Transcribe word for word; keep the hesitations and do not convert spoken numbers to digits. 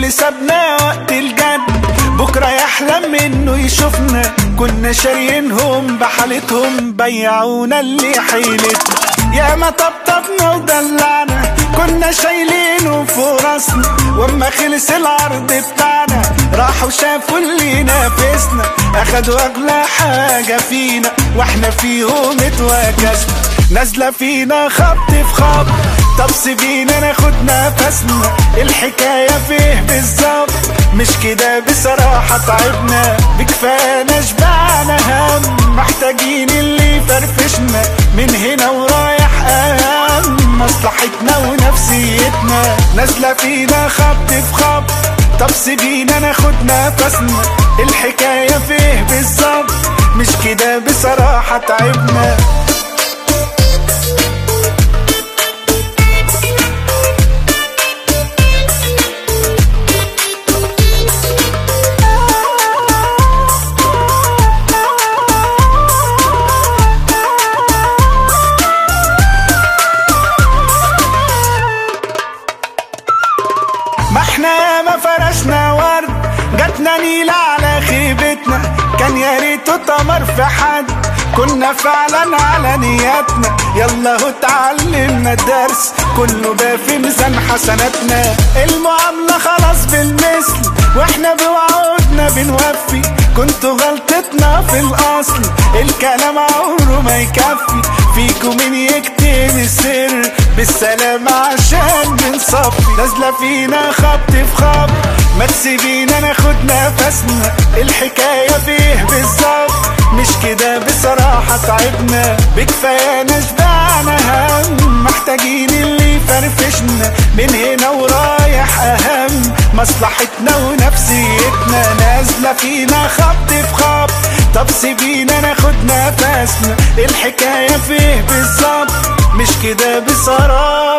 واللي سابنا وقت الجد بكرة يحلم انه يشوفنا. كنا شاريينهم بحالتهم بيعونا اللي حيلتنا. ياما طبطبنا ودلعنا كنا شايلينه فوق راسنا، واما خلص العرض بتاعنا راحوا شافوا اللي نافسنا. اخدوا اغلى حاجة فينا واحنا فيهم اتواكسنا. نازلة فينا خبط في خبط، طب سيبينا ناخد نفسنا. الحكاية فيه بالظبط مش كده بصراحة تعبنا. بكفانا شبعنا هم، محتاجين اللي فرفشنا. من هنا ورايح اهم مصلحتنا ونفسيتنا. نازلة فينا خبط في خبط، طب سيبينا ناخد نفسنا. الحكاية فيه بالظبط مش كده بصراحة تعبنا. ما احنا ما فرشنا ورد جاتنا نيلة على خيبتنا. كان يا ريته تمر في حد، كنا فعلا على نياتنا. يلا هو اتعلمنا الدرس كله بقى في ميزان حسناتنا. المعاملة خلاص بالمثل واحنا بوعودنا بنوفي. كنتوا غلطتنا في الاصل، الكلام عمره ما يكفي. فيكم مين يكتم السر بالسلامة عشان بنصفي. نازلة فينا خبط في خبط، ما تسيبينا ناخد نفسنا. الحكاية فيه بالظبط مش كده بصراحة تعبنا. بكفانا شبعنا هم، محتاجين اللي فرفشنا. من هنا ورايح اهم مصلحتنا ونفسيتنا. نازلة فينا خبط في خبط، طب سيبينا ناخد نفسنا. الحكاية فيه بالظبط مش كده بصراحة